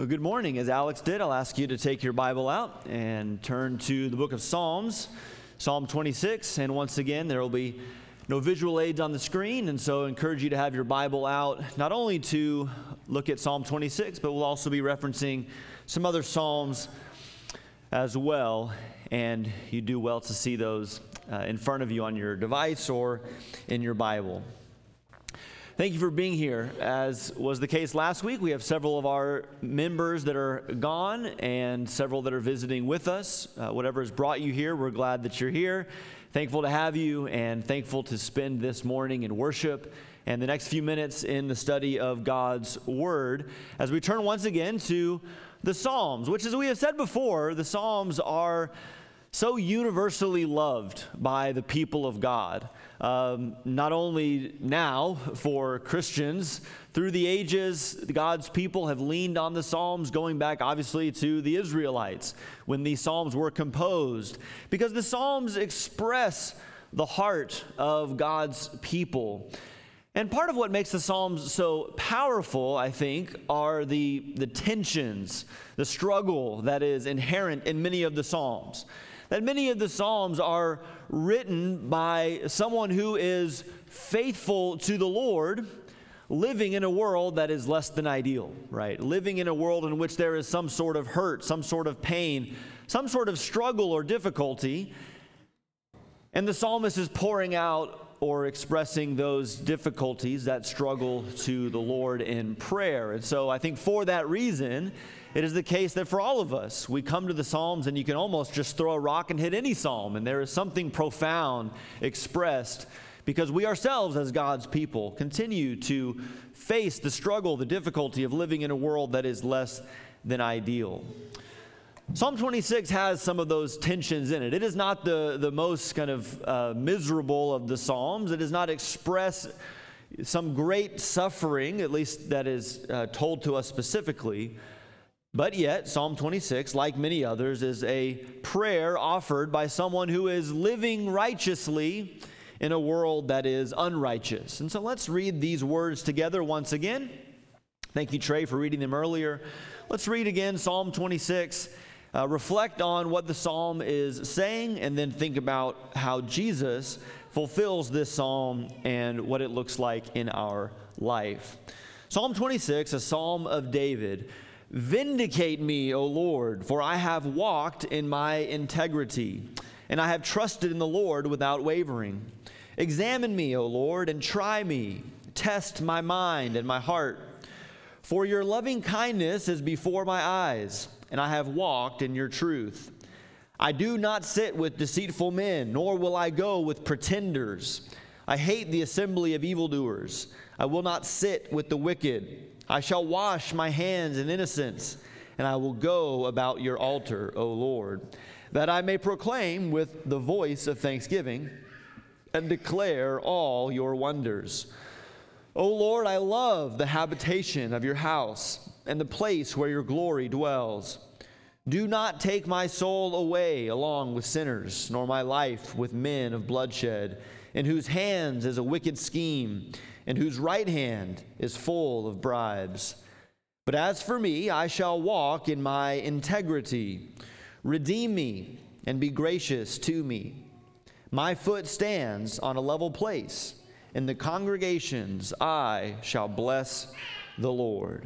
Well, good morning. As Alex did, I'll ask you to take your Bible out and turn to the book of Psalms, Psalm 26. And once again, there will be no visual aids on the screen, and so I encourage you to have your Bible out, not only to look at Psalm 26, but we'll also be referencing some other Psalms as well. And you do well to see those in front of you on your device or in your Bible. Thank you for being here. As was the case last week, we have several of our members that are gone and several that are visiting with us. Whatever has brought you here, we're glad that you're here. Thankful to have you and thankful to spend this morning in worship and the next few minutes in the study of God's Word as we turn once again to the Psalms, which, as we have said before, the Psalms are so universally loved by the people of God. Not only now for Christians, through the ages, God's people have leaned on the Psalms, going back obviously to the Israelites when these Psalms were composed, because the Psalms express the heart of God's people. And part of what makes the Psalms so powerful, I think, are the tensions, the struggle that is inherent in many of the Psalms. That many of the Psalms are written by someone who is faithful to the Lord, living in a world that is less than ideal, right? Living in a world in which there is some sort of hurt, some sort of pain, some sort of struggle or difficulty. And the psalmist is pouring out or expressing those difficulties, that struggle, to the Lord in prayer. And so I think for that reason, it is the case that for all of us, we come to the Psalms and you can almost just throw a rock and hit any psalm, and there is something profound expressed because we ourselves as God's people continue to face the struggle, the difficulty of living in a world that is less than ideal. Psalm 26 has some of those tensions in it. It is not the most kind of miserable of the Psalms. It does not express some great suffering, at least that is told to us specifically. But yet, Psalm 26, like many others, is a prayer offered by someone who is living righteously in a world that is unrighteous. And so let's read these words together once again. Thank you, Trey, for reading them earlier. Let's read again Psalm 26. Reflect on what the psalm is saying, and then think about how Jesus fulfills this psalm and what it looks like in our life. Psalm 26, a psalm of David. Vindicate me, O Lord, for I have walked in my integrity, and I have trusted in the Lord without wavering. Examine me, O Lord, and try me. Test my mind and my heart. For your loving kindness is before my eyes, and I have walked in your truth. I do not sit with deceitful men, nor will I go with pretenders. I hate the assembly of evildoers. I will not sit with the wicked. I shall wash my hands in innocence, and I will go about your altar, O Lord, that I may proclaim with the voice of thanksgiving and declare all your wonders. O Lord, I love the habitation of your house and the place where your glory dwells. Do not take my soul away along with sinners, nor my life with men of bloodshed, in whose hands is a wicked scheme, and whose right hand is full of bribes. But as for me, I shall walk in my integrity. Redeem me and be gracious to me. My foot stands on a level place. In the congregations I shall bless the Lord.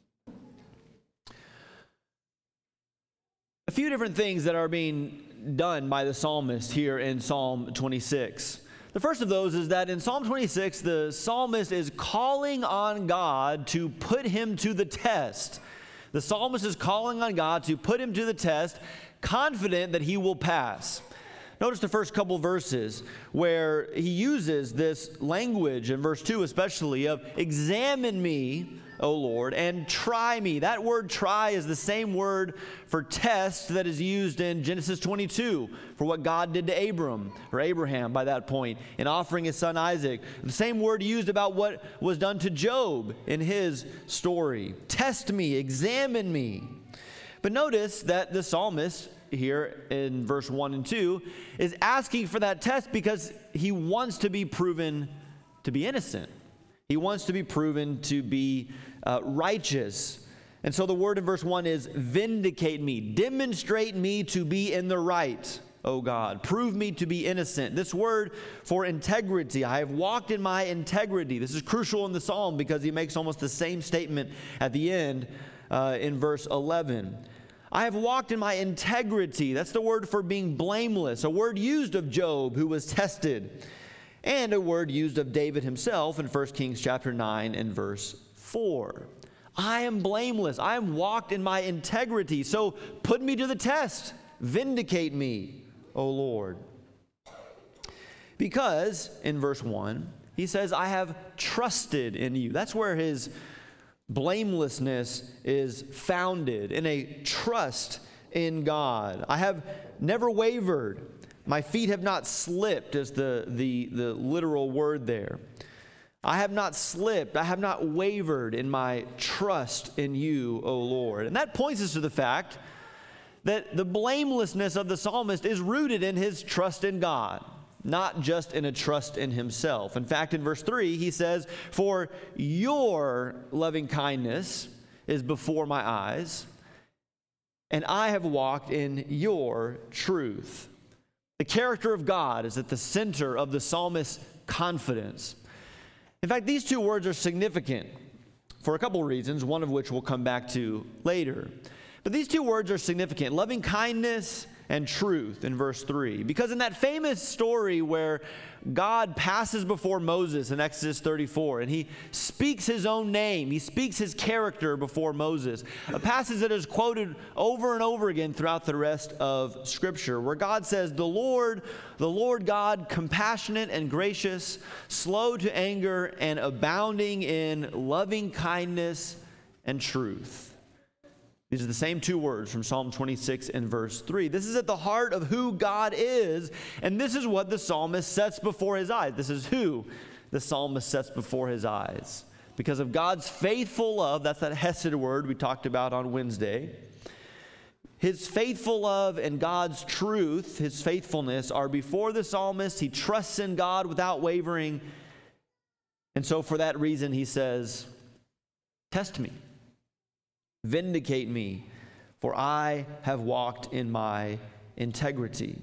A few different things that are being done by the psalmist here in Psalm 26. The first of those is that in Psalm 26, the psalmist is calling on God to put him to the test. The psalmist is calling on God to put him to the test, confident that he will pass. Notice the first couple verses where he uses this language, in verse 2 especially, of examine me, O Lord, and try me. That word try is the same word for test that is used in Genesis 22 for what God did to Abraham by that point, in offering his son Isaac. The same word used about what was done to Job in his story. Test me, examine me. But notice that the psalmist here in verse 1 and 2 is asking for that test because he wants to be proven to be innocent. He wants to be proven to be righteous. And so the word in verse 1 is vindicate me. Demonstrate me to be in the right, O God. Prove me to be innocent. This word for integrity, I have walked in my integrity. This is crucial in the psalm because he makes almost the same statement at the end in verse 11. I have walked in my integrity. That's the word for being blameless, a word used of Job who was tested, and a word used of David himself in 1 Kings chapter 9 and verse 4. I am blameless. I am walked in my integrity. So put me to the test. Vindicate me, O Lord. Because, in verse 1, he says, I have trusted in you. That's where his blamelessness is founded, in a trust in God. I have never wavered. My feet have not slipped, is the literal word there. I have not slipped. I have not wavered in my trust in you, O Lord. And that points us to the fact that the blamelessness of the psalmist is rooted in his trust in God, not just in a trust in himself. In fact, in verse 3, he says, for your loving kindness is before my eyes, and I have walked in your truth. The character of God is at the center of the psalmist's confidence. In fact, these two words are significant for a couple reasons, one of which we'll come back to later. But these two words are significant, loving kindness and truth in verse 3. Because in that famous story where God passes before Moses in Exodus 34, and he speaks his own name, he speaks his character before Moses, a passage that is quoted over and over again throughout the rest of Scripture, where God says, the Lord God, compassionate and gracious, slow to anger, and abounding in loving kindness and truth. These are the same two words from Psalm 26 and verse 3. This is at the heart of who God is, and this is what the psalmist sets before his eyes. This is who the psalmist sets before his eyes. Because of God's faithful love, that's that hesed word we talked about on Wednesday. His faithful love and God's truth, his faithfulness, are before the psalmist. He trusts in God without wavering. And so for that reason, he says, test me. Vindicate me, for I have walked in my integrity.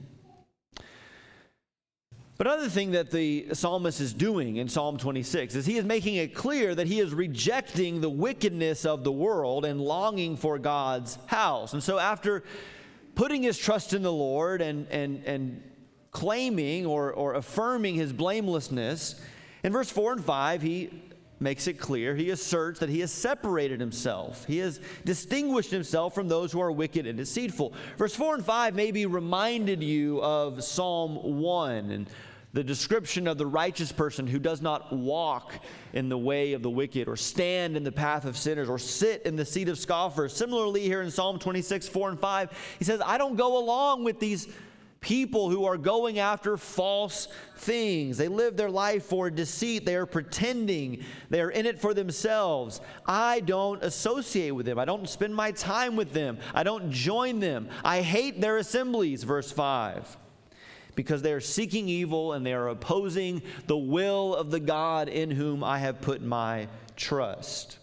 But another thing that the psalmist is doing in Psalm 26 is he is making it clear that he is rejecting the wickedness of the world and longing for God's house. And so after putting his trust in the Lord and claiming or affirming his blamelessness, in verse 4 and 5, he makes it clear, he asserts that he has separated himself. He has distinguished himself from those who are wicked and deceitful. Verse 4 and 5 maybe reminded you of Psalm 1 and the description of the righteous person who does not walk in the way of the wicked or stand in the path of sinners or sit in the seat of scoffers. Similarly, here in Psalm 26, 4 and 5, he says, I don't go along with these people who are going after false things. They live their life for deceit. They are pretending. They are in it for themselves. I don't associate with them. I don't spend my time with them. I don't join them. I hate their assemblies, verse 5, because they are seeking evil and they are opposing the will of the God in whom I have put my trust.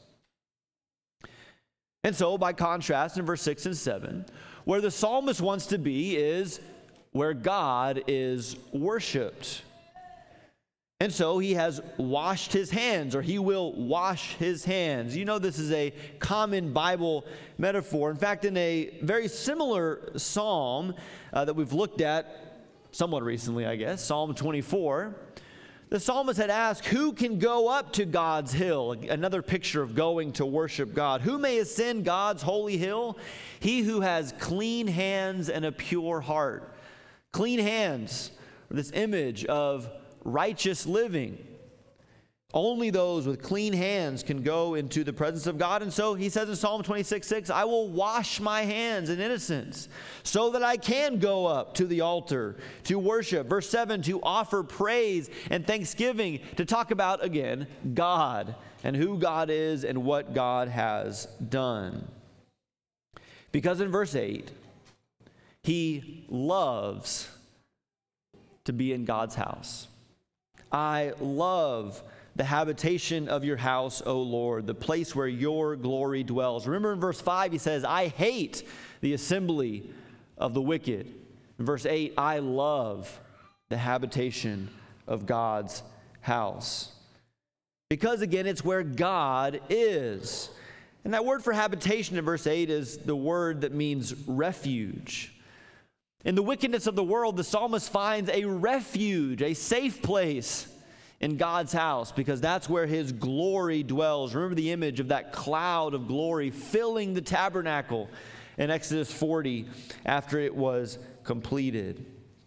And so, by contrast, in verse 6 and 7, where the psalmist wants to be is where God is worshiped. And so he has washed his hands, or he will wash his hands. You know, this is a common Bible metaphor. In fact, in a very similar psalm that we've looked at somewhat recently, I guess, Psalm 24, the psalmist had asked, who can go up to God's hill? Another picture of going to worship God. Who may ascend God's holy hill? He who has clean hands and a pure heart. Clean hands, this image of righteous living. Only those with clean hands can go into the presence of God. And so he says in Psalm 26:6, I will wash my hands in innocence so that I can go up to the altar to worship. Verse 7, to offer praise and thanksgiving, to talk about, again, God and who God is and what God has done. Because in verse 8, he loves to be in God's house. I love the habitation of your house, O Lord, the place where your glory dwells. Remember in verse 5, he says, I hate the assembly of the wicked. In verse 8, I love the habitation of God's house. Because again, it's where God is. And that word for habitation in verse 8 is the word that means refuge. In the wickedness of the world, the psalmist finds a refuge, a safe place in God's house, because that's where his glory dwells. Remember the image of that cloud of glory filling the tabernacle in Exodus 40 after it was completed.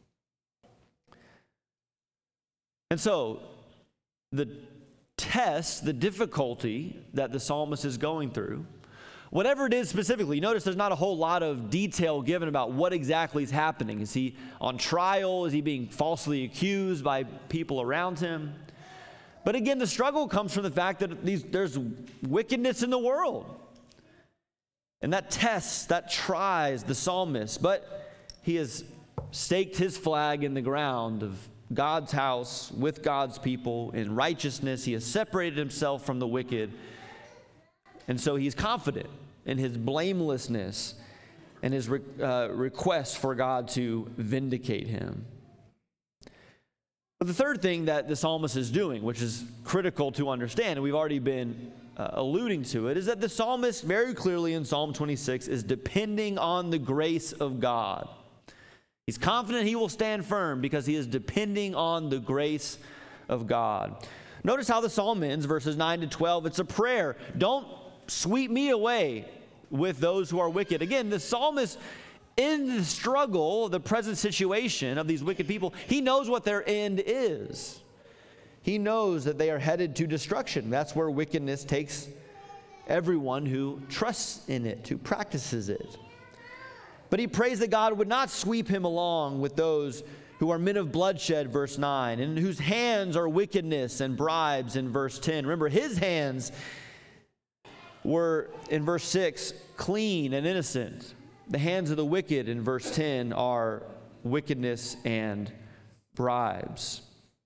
And so, the test, the difficulty that the psalmist is going through, whatever it is specifically, notice there's not a whole lot of detail given about what exactly is happening. Is he on trial? Is he being falsely accused by people around him? But again, the struggle comes from the fact that there's wickedness in the world. And that tests, that tries the psalmist. But he has staked his flag in the ground of God's house with God's people in righteousness. He has separated himself from the wicked. And so he's confident in his blamelessness and his request for God to vindicate him. But the third thing that the psalmist is doing, which is critical to understand, and we've already been alluding to it, is that the psalmist very clearly in Psalm 26 is depending on the grace of God. He's confident he will stand firm because he is depending on the grace of God. Notice how the psalm ends, verses 9 to 12. It's a prayer. Don't sweep me away with those who are wicked. Again, the psalmist, in the struggle, the present situation of these wicked people, he knows what their end is. He knows that they are headed to destruction. That's where wickedness takes everyone who trusts in it, who practices it. But he prays that God would not sweep him along with those who are men of bloodshed, verse 9, and whose hands are wickedness and bribes in verse 10. Remember, his hands were, in verse 6, clean and innocent. The hands of the wicked, in verse 10, are wickedness and bribes.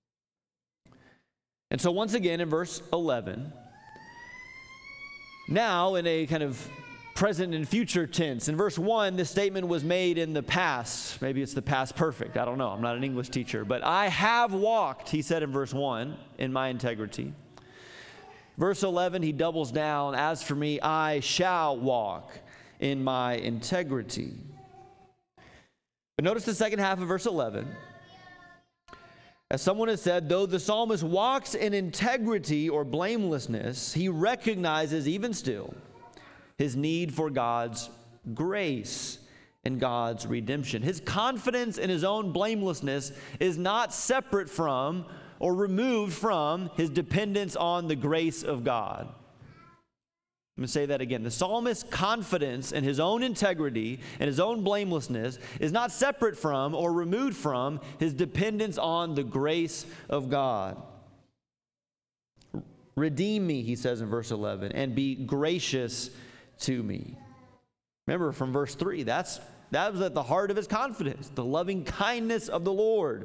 And so once again, in verse 11, now in a kind of present and future tense. In verse 1, this statement was made in the past. Maybe it's the past perfect. I don't know. I'm not an English teacher. But I have walked, he said in verse 1, in my integrity. Verse 11, he doubles down. As for me, I shall walk in my integrity. But notice the second half of verse 11. As someone has said, though the psalmist walks in integrity or blamelessness, he recognizes even still his need for God's grace and God's redemption. His confidence in his own blamelessness is not separate from or removed from his dependence on the grace of God. I'm going to say that again. The psalmist's confidence in his own integrity and his own blamelessness is not separate from or removed from his dependence on the grace of God. Redeem me, he says in verse 11, and be gracious to me. Remember from verse 3, that was at the heart of his confidence, the loving kindness of the Lord.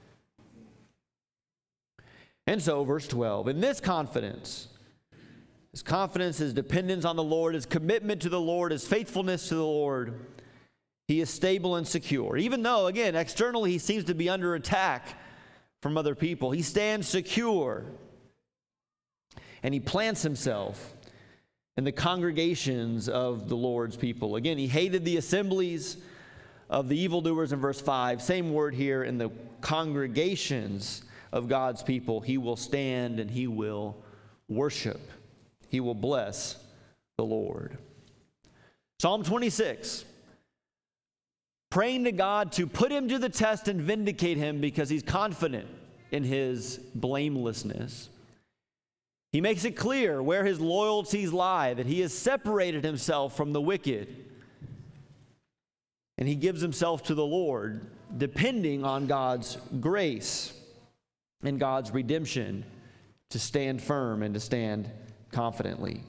And so, verse 12, in this confidence, his dependence on the Lord, his commitment to the Lord, his faithfulness to the Lord, he is stable and secure. Even though, again, externally he seems to be under attack from other people, he stands secure. And he plants himself in the congregations of the Lord's people. Again, he hated the assemblies of the evildoers in verse 5. Same word here, in the congregations of God's people. He will stand and he will worship. He will bless the Lord. Psalm 26. Praying to God to put him to the test and vindicate him because he's confident in his blamelessness. He makes it clear where his loyalties lie, that he has separated himself from the wicked. And he gives himself to the Lord, depending on God's grace and God's redemption to stand firm and to stand confidently.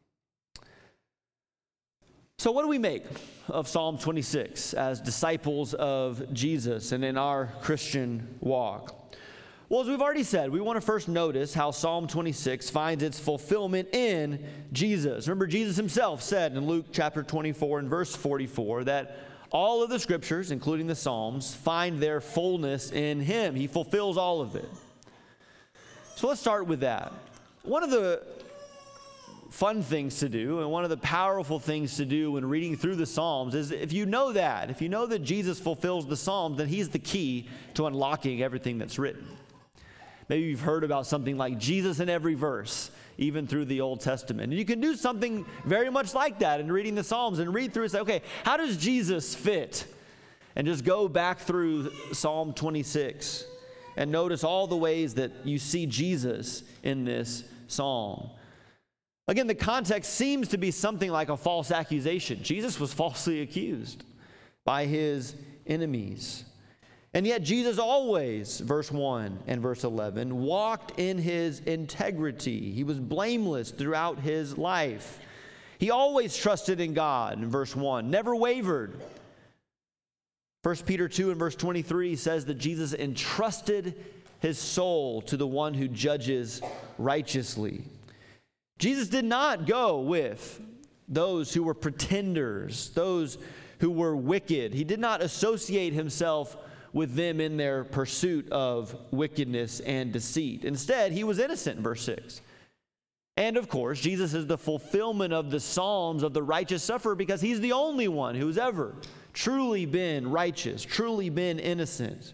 So what do we make of Psalm 26 as disciples of Jesus and in our Christian walk? Well, as we've already said, we want to first notice how Psalm 26 finds its fulfillment in Jesus. Remember, Jesus himself said in Luke chapter 24 and verse 44 that all of the scriptures, including the Psalms, find their fullness in him. He fulfills all of it. So let's start with that. One of the fun things to do and one of the powerful things to do when reading through the Psalms is if you know that Jesus fulfills the Psalms, then he's the key to unlocking everything that's written. Maybe you've heard about something like Jesus in every verse, even through the Old Testament. And you can do something very much like that in reading the Psalms and read through and say, okay, how does Jesus fit? And just go back through Psalm 26 and notice all the ways that you see Jesus in this psalm. Again, the context seems to be something like a false accusation. Jesus was falsely accused by his enemies. And yet Jesus always, verse 1 and verse 11, walked in his integrity. He was blameless throughout his life. He always trusted in God, in verse 1, never wavered. 1 Peter 2 and verse 23 says that Jesus entrusted his soul to the one who judges righteously. Jesus did not go with those who were pretenders, those who were wicked. He did not associate himself with them in their pursuit of wickedness and deceit. Instead, he was innocent, verse 6. And of course, Jesus is the fulfillment of the Psalms of the righteous sufferer because he's the only one who's ever truly been righteous, truly been innocent.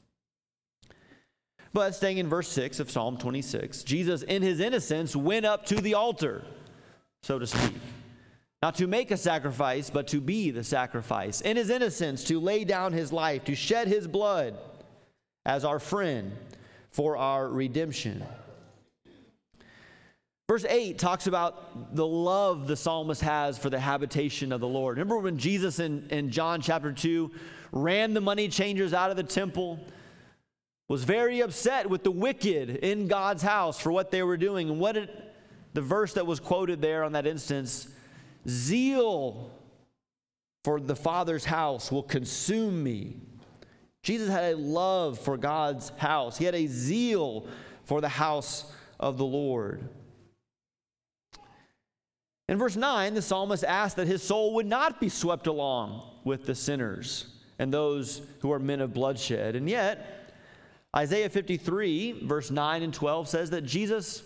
But staying in verse 6 of Psalm 26, Jesus in his innocence went up to the altar, so to speak. Not to make a sacrifice, but to be the sacrifice. In his innocence, to lay down his life, to shed his blood as our friend for our redemption. Verse 8 talks about the love the psalmist has for the habitation of the Lord. Remember when Jesus in John chapter 2 ran the money changers out of the temple, was very upset with the wicked in God's house for what they were doing. And what did the verse that was quoted there on that instance, zeal for the Father's house will consume me. Jesus had a love for God's house. He had a zeal for the house of the Lord. In verse 9, the psalmist asked that his soul would not be swept along with the sinners and those who are men of bloodshed. And yet, Isaiah 53, verse 9 and 12 says that Jesus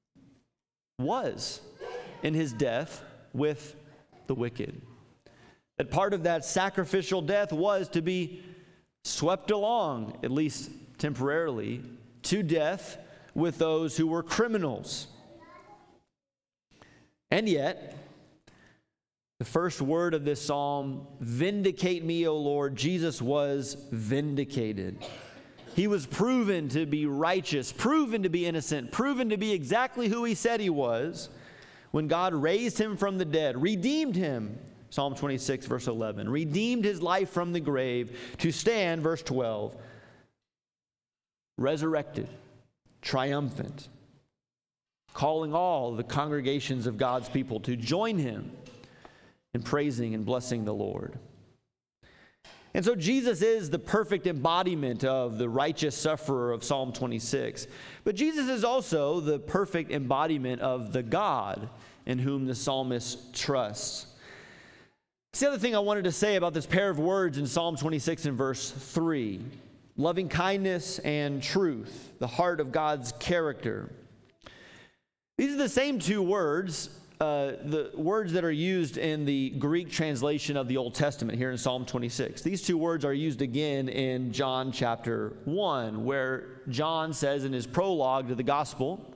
was in his death with the wicked. That part of that sacrificial death was to be swept along, at least temporarily, to death with those who were criminals. And yet, the first word of this psalm, vindicate me, O Lord, Jesus was vindicated. He was proven to be righteous, proven to be innocent, proven to be exactly who he said he was when God raised him from the dead, redeemed him, Psalm 26, verse 11, redeemed his life from the grave to stand, verse 12, resurrected, triumphant, calling all the congregations of God's people to join him in praising and blessing the Lord. And so Jesus is the perfect embodiment of the righteous sufferer of Psalm 26. But Jesus is also the perfect embodiment of the God in whom the psalmist trusts. It's the other thing I wanted to say about this pair of words in Psalm 26 and verse 3. Loving kindness and truth, the heart of God's character. These are the same two words, the words that are used in the Greek translation of the Old Testament here in Psalm 26. These two words are used again in John chapter 1, where John says in his prologue to the gospel,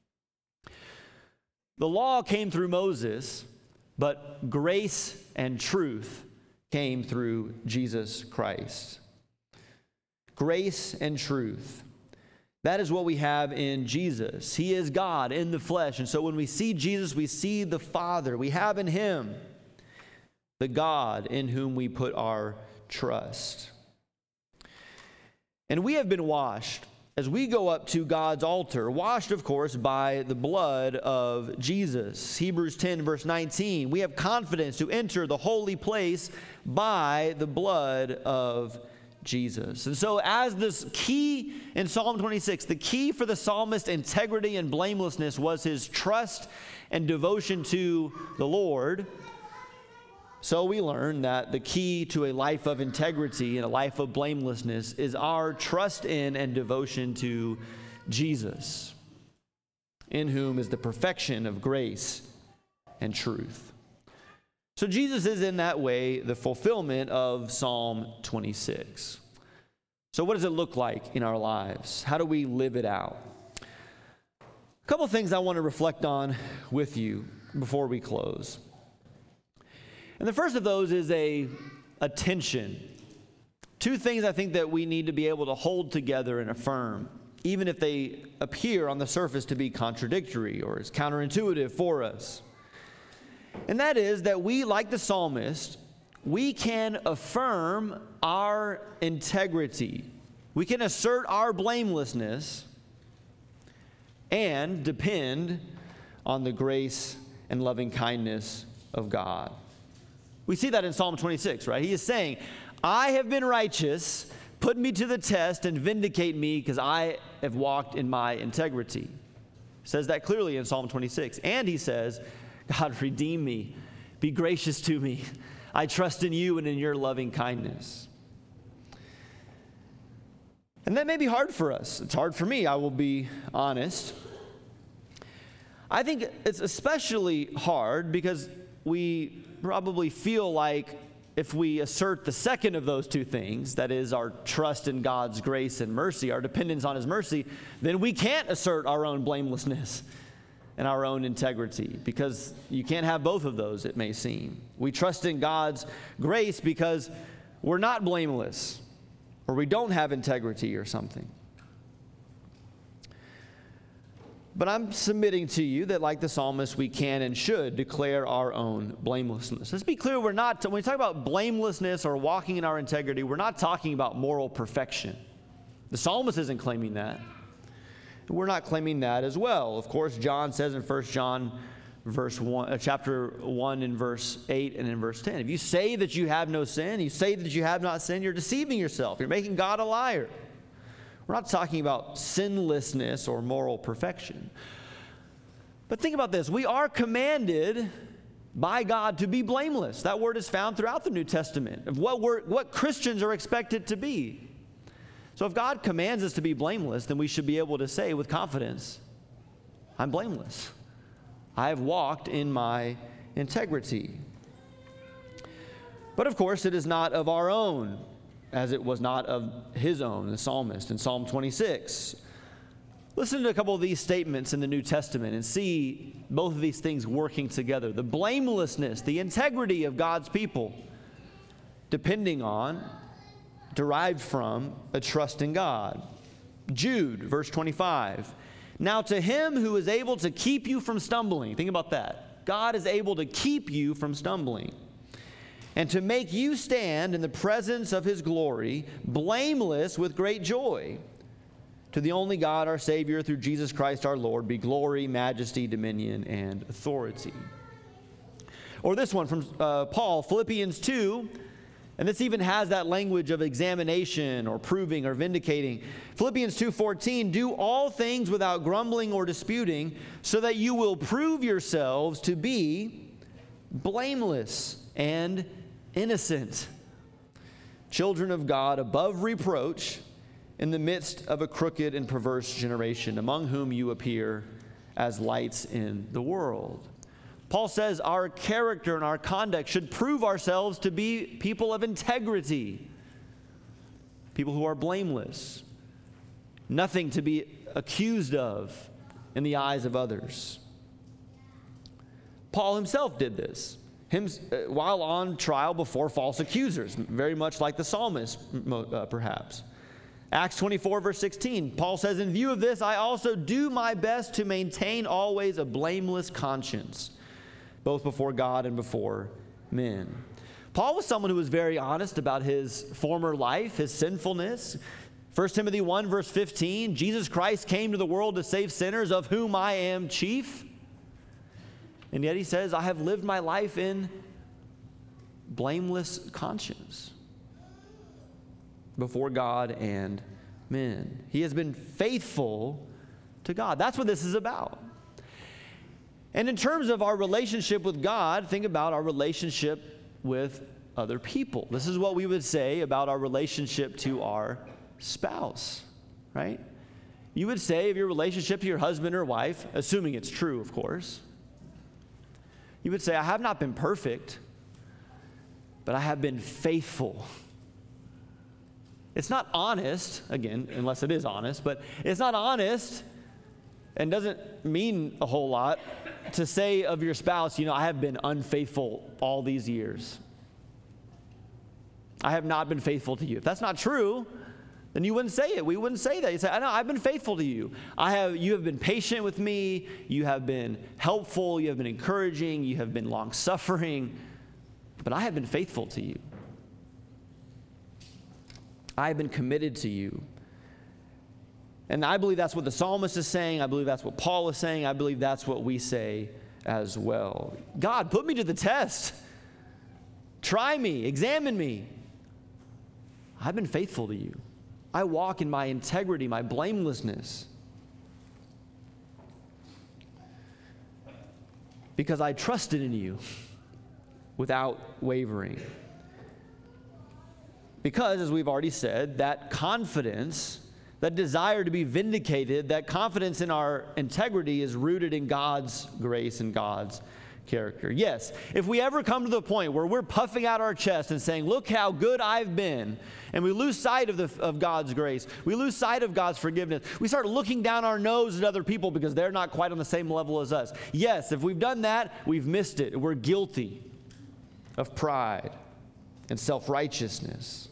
the law came through Moses, but grace and truth came through Jesus Christ. Grace and truth. That is what we have in Jesus. He is God in the flesh. And so when we see Jesus, we see the Father. We have in him the God in whom we put our trust. And we have been washed as we go up to God's altar, washed, of course, by the blood of Jesus. Hebrews 10, verse 19, we have confidence to enter the holy place by the blood of Jesus. And so as this key in Psalm 26, the key for the psalmist's integrity and blamelessness was his trust and devotion to the Lord. So we learn that the key to a life of integrity and a life of blamelessness is our trust in and devotion to Jesus, in whom is the perfection of grace and truth. So Jesus is in that way the fulfillment of Psalm 26. So what does it look like in our lives? How do we live it out? A couple things I want to reflect on with you before we close. And the first of those is a tension. Two things I think that we need to be able to hold together and affirm, even if they appear on the surface to be contradictory or as counterintuitive for us. And that is that we, like the psalmist, we can affirm our integrity. We can assert our blamelessness and depend on the grace and loving kindness of God. We see that in Psalm 26, right? He is saying, I have been righteous, put me to the test and vindicate me because I have walked in my integrity. He says that clearly in Psalm 26. And he says, God, redeem me. Be gracious to me. I trust in you and in your loving kindness. And that may be hard for us. It's hard for me, I will be honest. I think it's especially hard because we probably feel like if we assert the second of those two things, that is our trust in God's grace and mercy, our dependence on his mercy, then we can't assert our own blamelessness and our own integrity, because you can't have both of those, it may seem. We trust in God's grace because we're not blameless, or we don't have integrity or something. But I'm submitting to you that, like the psalmist, we can and should declare our own blamelessness. Let's be clear, when we talk about blamelessness or walking in our integrity, we're not talking about moral perfection. The psalmist isn't claiming that. We're not claiming that as well. Of course, John says in 1 John chapter 1 and verse 8 and in verse 10, if you say that you have no sin, you say that you have not sinned, you're deceiving yourself. You're making God a liar. We're not talking about sinlessness or moral perfection. But think about this. We are commanded by God to be blameless. That word is found throughout the New Testament of what Christians are expected to be. So if God commands us to be blameless, then we should be able to say with confidence, I'm blameless. I have walked in my integrity. But of course, it is not of our own, as it was not of his own, the psalmist, in Psalm 26. Listen to a couple of these statements in the New Testament and see both of these things working together. The blamelessness, the integrity of God's people, depending on, derived from, a trust in God. Jude, verse 25. Now to him who is able to keep you from stumbling. Think about that. God is able to keep you from stumbling, and to make you stand in the presence of his glory, blameless with great joy. To the only God, our Savior, through Jesus Christ our Lord, be glory, majesty, dominion, and authority. Or this one from Paul, Philippians 2, and this even has that language of examination or proving or vindicating. Philippians 2:14, do all things without grumbling or disputing, so that you will prove yourselves to be blameless and innocent, children of God above reproach, in the midst of a crooked and perverse generation, among whom you appear as lights in the world. Paul says our character and our conduct should prove ourselves to be people of integrity, people who are blameless, nothing to be accused of in the eyes of others. Paul himself did this while on trial before false accusers, very much like the psalmist, perhaps. Acts 24, verse 16, Paul says, in view of this, I also do my best to maintain always a blameless conscience, both before God and before men. Paul was someone who was very honest about his former life, his sinfulness. 1 Timothy 1, verse 15, Jesus Christ came to the world to save sinners, of whom I am chief. And yet he says, I have lived my life in blameless conscience. before God and men. He has been faithful to God. That's what this is about. And in terms of our relationship with God, think about our relationship with other people. This is what we would say about our relationship to our spouse, right? You would say of your relationship to your husband or wife, assuming it's true, of course, you would say, I have not been perfect, but I have been faithful. It's not honest, again, unless it is honest, but it's not honest and doesn't mean a whole lot to say of your spouse, I have been unfaithful all these years. I have not been faithful to you. If that's not true, then you wouldn't say it. We wouldn't say that. You say, I know, I've been faithful to you. You have been patient with me. You have been helpful. You have been encouraging. You have been long-suffering. But I have been faithful to you. I have been committed to you. And I believe that's what the psalmist is saying. I believe that's what Paul is saying. I believe that's what we say as well. God, put me to the test. Try me. Examine me. I've been faithful to you. I walk in my integrity, my blamelessness. Because I trusted in you without wavering. Because, as we've already said, that confidence, that desire to be vindicated, that confidence in our integrity is rooted in God's grace and God's character. Yes, if we ever come to the point where we're puffing out our chest and saying, look how good I've been, and we lose sight of God's grace, we lose sight of God's forgiveness, we start looking down our nose at other people because they're not quite on the same level as us. Yes, if we've done that, we've missed it. We're guilty of pride and self-righteousness.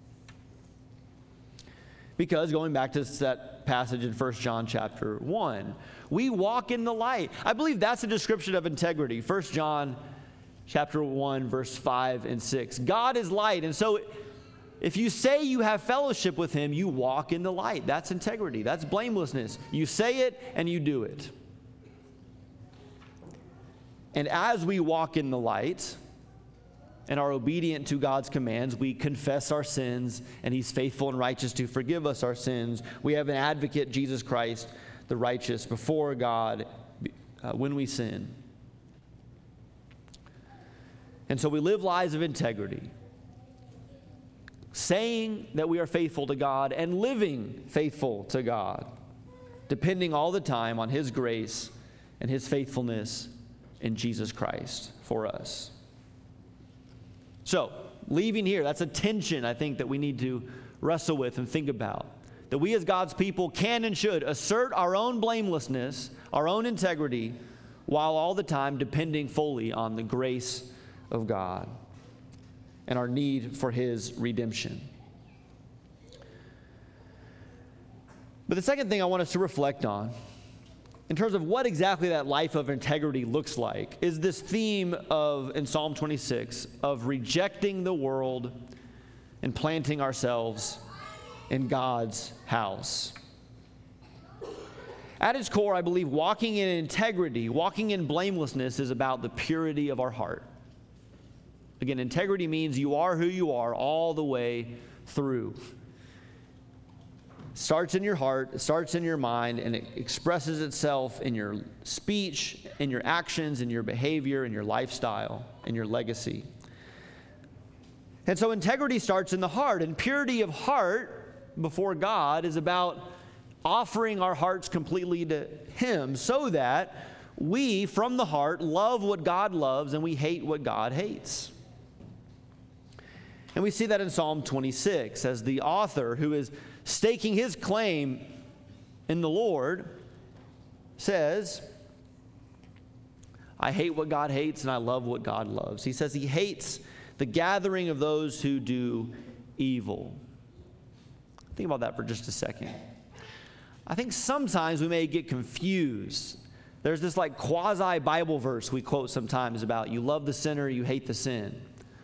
Because going back to that passage in 1 John chapter 1, we walk in the light. I believe that's a description of integrity. 1 John chapter 1, verse 5 and 6. God is light, and so if you say you have fellowship with him, you walk in the light. That's integrity. That's blamelessness. You say it and you do it. And as we walk in the light and are obedient to God's commands, we confess our sins, and he's faithful and righteous to forgive us our sins. We have an advocate, Jesus Christ, the righteous, before God when we sin. And so we live lives of integrity, saying that we are faithful to God and living faithful to God, depending all the time on his grace and his faithfulness in Jesus Christ for us. So, leaving here, that's a tension I think that we need to wrestle with and think about. That we as God's people can and should assert our own blamelessness, our own integrity, while all the time depending fully on the grace of God and our need for his redemption. But the second thing I want us to reflect on, in terms of what exactly that life of integrity looks like, is this theme in Psalm 26 of rejecting the world and planting ourselves in God's house. At its core, I believe walking in integrity, walking in blamelessness is about the purity of our heart. Again, integrity means you are who you are all the way through. It starts in your heart, it starts in your mind, and it expresses itself in your speech, in your actions, in your behavior, in your lifestyle, in your legacy. And so integrity starts in the heart, and purity of heart before God is about offering our hearts completely to him so that we, from the heart, love what God loves and we hate what God hates. And we see that in Psalm 26 as the author, who is staking his claim in the Lord, says, I hate what God hates and I love what God loves. He says he hates the gathering of those who do evil. Think about that for just a second. I think sometimes we may get confused. There's this like quasi-Bible verse we quote sometimes about you love the sinner, you hate the sin.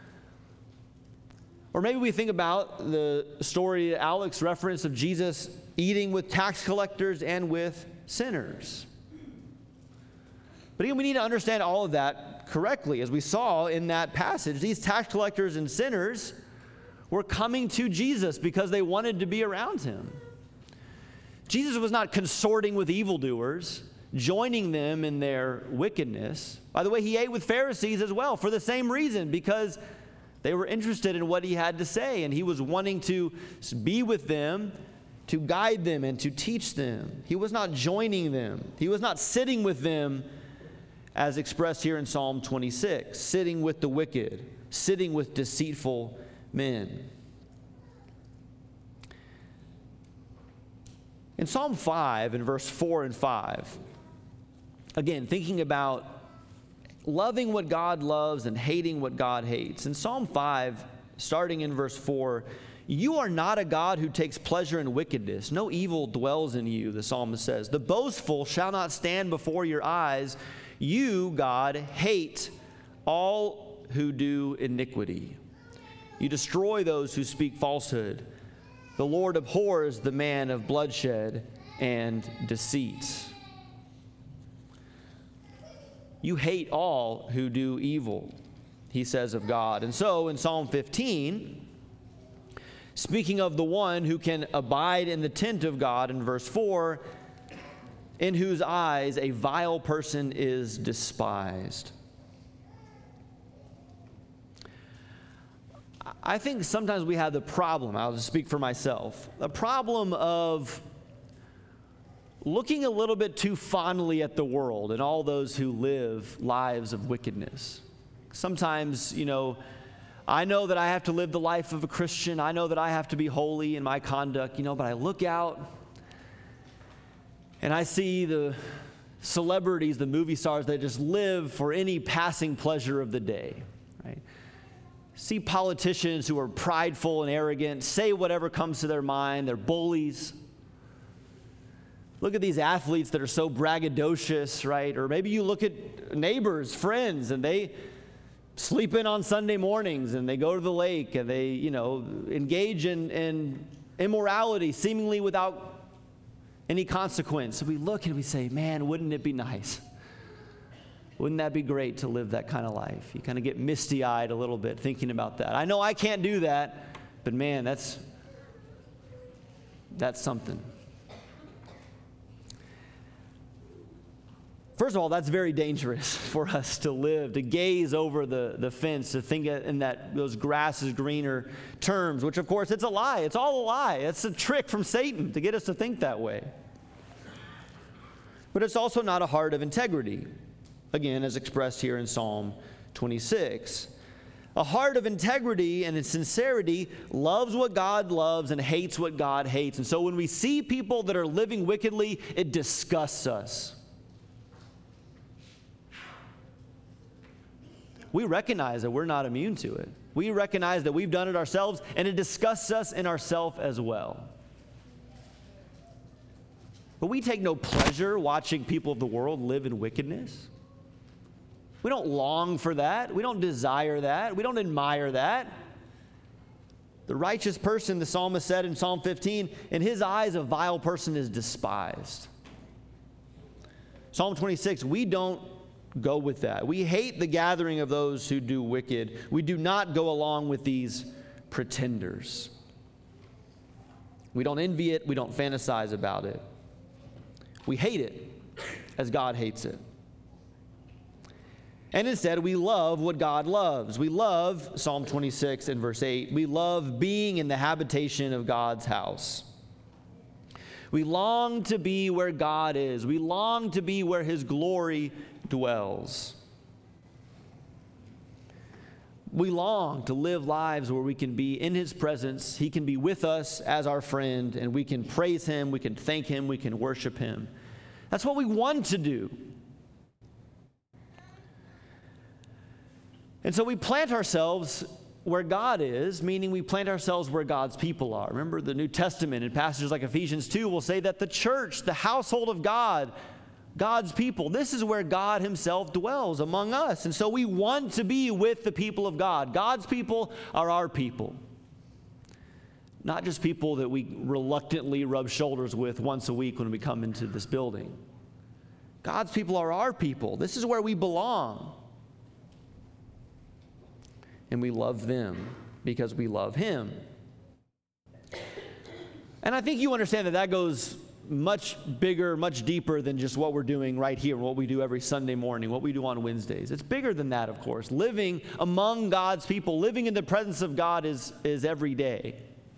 Or maybe we think about the story that Alex referenced of Jesus eating with tax collectors and with sinners. But again, we need to understand all of that correctly. As we saw in that passage, these tax collectors and sinners were coming to Jesus because they wanted to be around him. Jesus was not consorting with evildoers, joining them in their wickedness. By the way, he ate with Pharisees as well for the same reason, because they were interested in what he had to say, and he was wanting to be with them, to guide them and to teach them. He was not joining them. He was not sitting with them as expressed here in Psalm 26, sitting with the wicked, sitting with deceitful men. In Psalm 5, in verse 4 and 5, again, thinking about loving what God loves and hating what God hates. In Psalm 5, starting in verse 4, you are not a God who takes pleasure in wickedness. No evil dwells in you, the psalmist says. The boastful shall not stand before your eyes. You, God, hate all who do iniquity. You destroy those who speak falsehood. The Lord abhors the man of bloodshed and deceit. You hate all who do evil, he says of God. And so in Psalm 15, speaking of the one who can abide in the tent of God, in verse 4, in whose eyes a vile person is despised. I think sometimes we have the problem, I'll just speak for myself, the problem of looking a little bit too fondly at the world and all those who live lives of wickedness. Sometimes, I know that I have to live the life of a Christian. I know that I have to be holy in my conduct, but I look out and I see the celebrities, the movie stars that just live for any passing pleasure of the day, right? See politicians who are prideful and arrogant, say whatever comes to their mind. They're bullies. Look at these athletes that are so braggadocious, right? Or maybe you look at neighbors, friends, and they sleep in on Sunday mornings and they go to the lake and they, engage in immorality seemingly without any consequence. So we look and we say, man, wouldn't it be nice? Wouldn't that be great to live that kind of life? You kind of get misty-eyed a little bit thinking about that. I know I can't do that, but man, that's something. First of all, that's very dangerous for us to live, to gaze over the fence, to think in those grass is greener terms, which of course it's a lie. It's all a lie. It's a trick from Satan to get us to think that way. But it's also not a heart of integrity, again, as expressed here in Psalm 26. A heart of integrity and in sincerity loves what God loves and hates what God hates. And so when we see people that are living wickedly, it disgusts us. We recognize that we're not immune to it. We recognize that we've done it ourselves, and it disgusts us in ourselves as well. But we take no pleasure watching people of the world live in wickedness. We don't long for that. We don't desire that. We don't admire that. The righteous person, the psalmist said in Psalm 15, in his eyes a vile person is despised. Psalm 26, we don't go with that. We hate the gathering of those who do wicked. We do not go along with these pretenders. We don't envy it. We don't fantasize about it. We hate it as God hates it. And instead, we love what God loves. We love, Psalm 26 and verse 8, we love being in the habitation of God's house. We long to be where God is. We long to be where His glory dwells. We long to live lives where we can be in His presence. He can be with us as our friend, and we can praise Him, we can thank Him, we can worship Him. That's what we want to do. And so we plant ourselves where God is, meaning we plant ourselves where God's people are. Remember, the New Testament in passages like Ephesians 2 will say that the church, the household of God, God's people, this is where God Himself dwells among us. And so we want to be with the people of God. God's people are our people. Not just people that we reluctantly rub shoulders with once a week when we come into this building. God's people are our people. This is where we belong. And we love them. because we love him. And I think you understand that that goes much bigger, much deeper than just what we're doing right here, what we do every Sunday morning, what we do on Wednesdays. It's bigger than that, of course. Living among God's people, living in the presence of God is every day.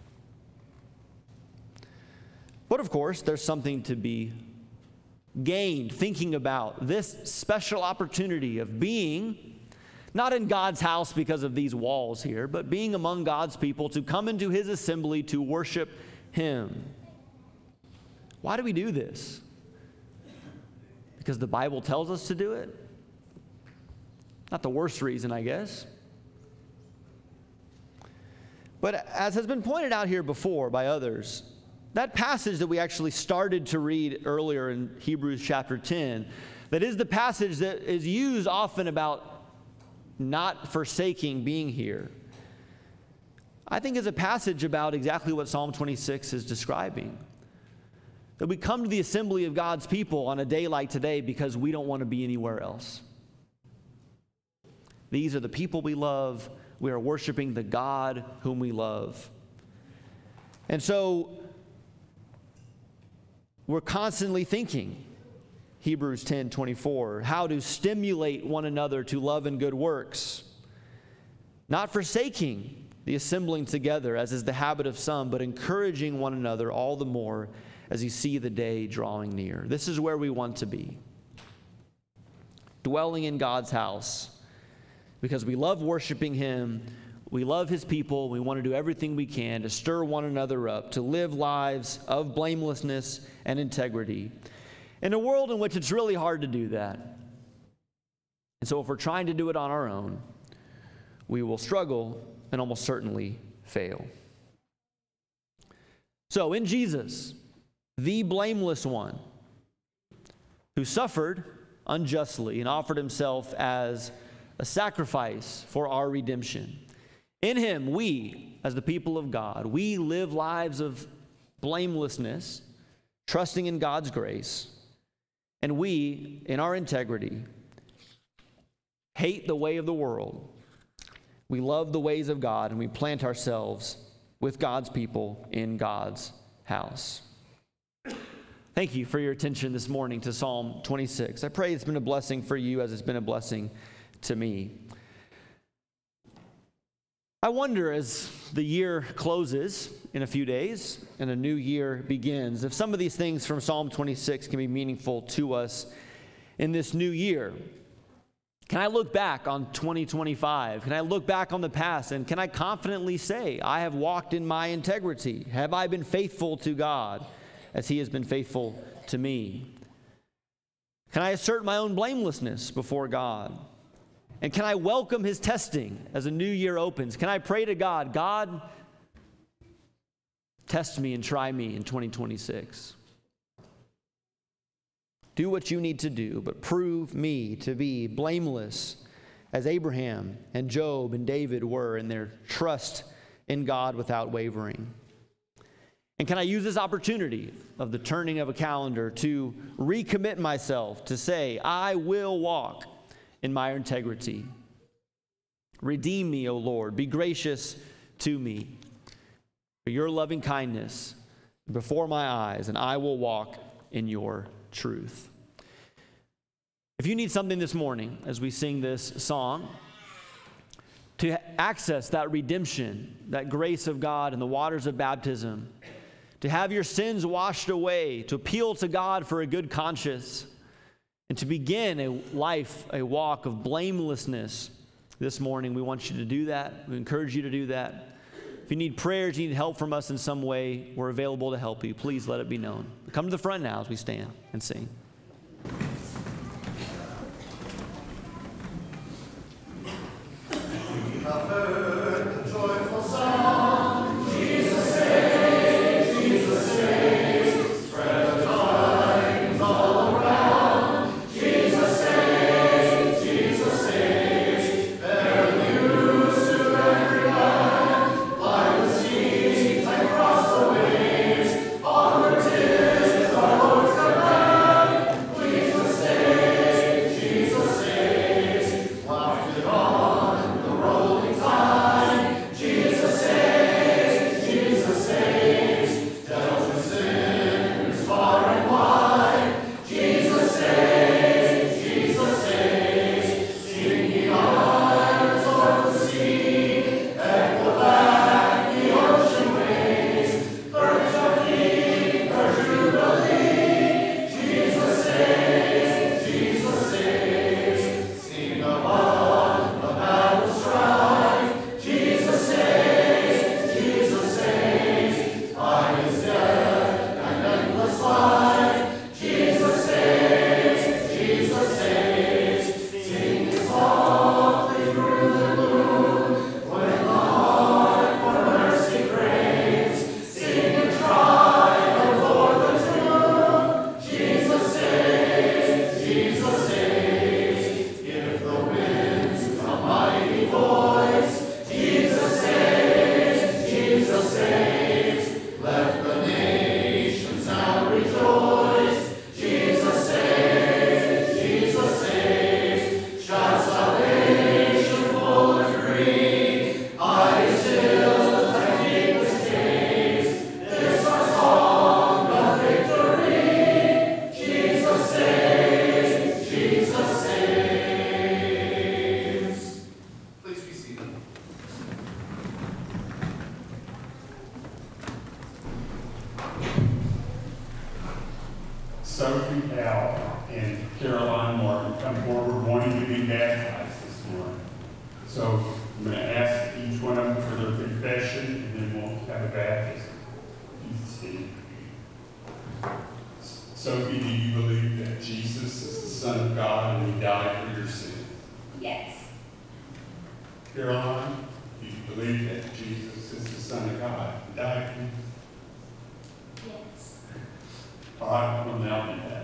But of course, there's something to be gained thinking about this special opportunity of being not in God's house because of these walls here, but being among God's people to come into his assembly to worship him. Why do we do this? Because the Bible tells us to do it? Not the worst reason, I guess. But as has been pointed out here before by others, that passage that we actually started to read earlier in Hebrews chapter 10, that is the passage that is used often about not forsaking being here, I think is a passage about exactly what Psalm 26 is describing. That we come to the assembly of God's people on a day like today because we don't want to be anywhere else. These are the people we love. We are worshiping the God whom we love. And so we're constantly thinking, Hebrews 10:24, how to stimulate one another to love and good works, not forsaking the assembling together, as is the habit of some, but encouraging one another all the more as you see the day drawing near. This is where we want to be. Dwelling in God's house because we love worshiping him, we love his people, we want to do everything we can to stir one another up, to live lives of blamelessness and integrity in a world in which it's really hard to do that. And so if we're trying to do it on our own, we will struggle and almost certainly fail. So in Jesus, the blameless one who suffered unjustly and offered himself as a sacrifice for our redemption, in him we, as the people of God, we live lives of blamelessness, trusting in God's grace, and we, in our integrity, hate the way of the world. We love the ways of God, and we plant ourselves with God's people in God's house. Thank you for your attention this morning to Psalm 26. I pray it's been a blessing for you as it's been a blessing to me. I wonder, as the year closes in a few days and a new year begins, if some of these things from Psalm 26 can be meaningful to us in this new year. Can I look back on 2025? Can I look back on the past, and can I confidently say, I have walked in my integrity? Have I been faithful to God as he has been faithful to me? Can I assert my own blamelessness before God? And can I welcome his testing as a new year opens? Can I pray to God, God, test me and try me in 2026. Do what you need to do, but prove me to be blameless as Abraham and Job and David were in their trust in God without wavering. And can I use this opportunity of the turning of a calendar to recommit myself to say, I will walk in my integrity. Redeem me, O Lord. Be gracious to me for your loving kindness before my eyes, and I will walk in your truth. If you need something this morning as we sing this song to access that redemption, that grace of God in the waters of baptism, to have your sins washed away, to appeal to God for a good conscience, and to begin a life, a walk of blamelessness this morning, we want you to do that. We encourage you to do that. If you need prayers, you need help from us in some way, we're available to help you. Please let it be known. Come to the front now as we stand and sing. So I'm going to ask each one of them for their confession, and then we'll have a baptism. Sophie, do you believe that Jesus is the Son of God and He died for your sin? Yes. Caroline, do you believe that Jesus is the Son of God and died for you? Yes. All right, we'll now be baptized.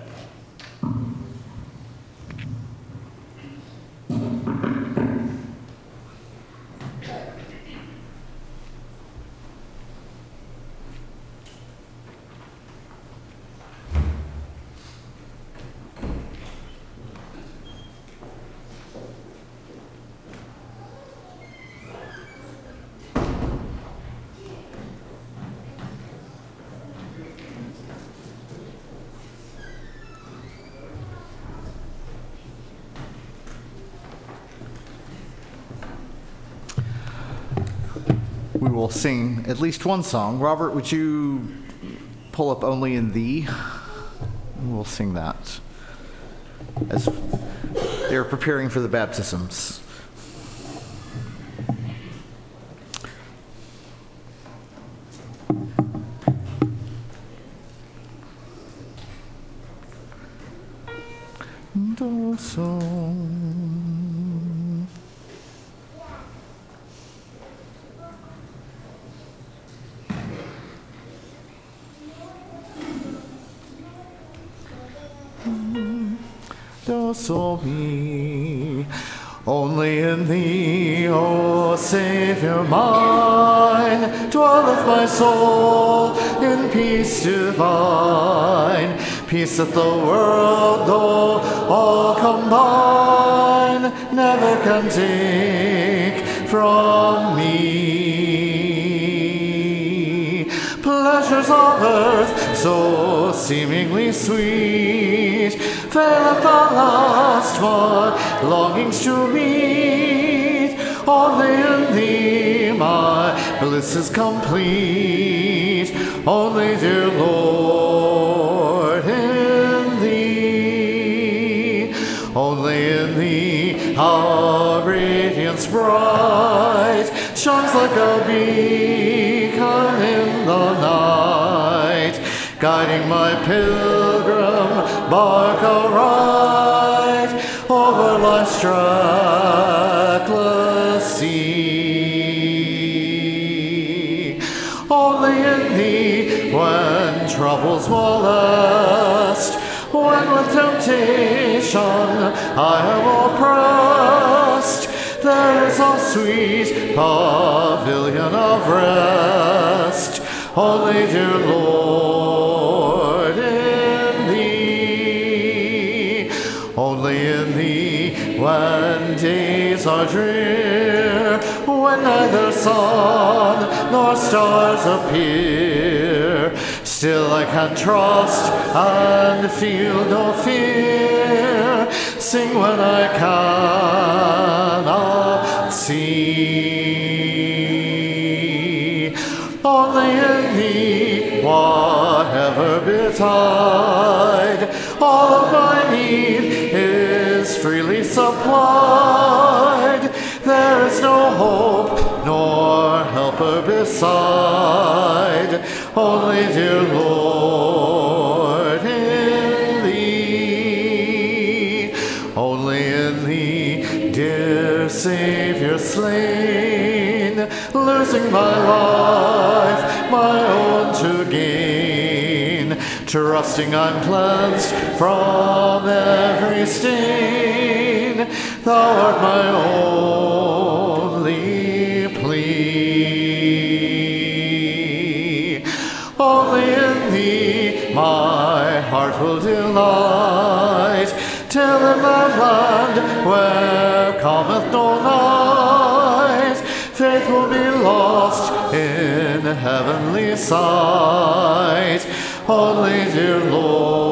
We will sing at least one song. Robert, would you pull up Only in Thee? We'll sing that as they're preparing for the baptisms. So me, only in Thee, O Savior mine, dwelleth my soul in peace divine. Peace that the world, though all combine, never can take from me. Pleasures of earth so seemingly sweet, faileth the last one, longings to meet. Only in Thee my bliss is complete. Only, dear Lord, in Thee. Only in Thee our radiance bright shines like a beacon in the night, guiding my pilgrim bark aright over life's trackless sea. Only in Thee, when troubles molest, when with temptation I am oppressed, there is a sweet pavilion of rest. Only, dear Lord, in Thee. Only in Thee, when days are drear, when neither sun nor stars appear, still I can trust and feel no fear, sing when I cannot see. Only in Thee, whatever betide, all of my need is freely supplied. There is no hope nor helper beside. Only, dear Lord, in Thee. Only in Thee, dear Savior slain, losing my life, my own to gain, trusting I'm cleansed from every stain. Thou art my only plea. Only in Thee my heart will delight, till in that land where cometh no night, faith will be lost in heavenly sight. Only, dear Lord,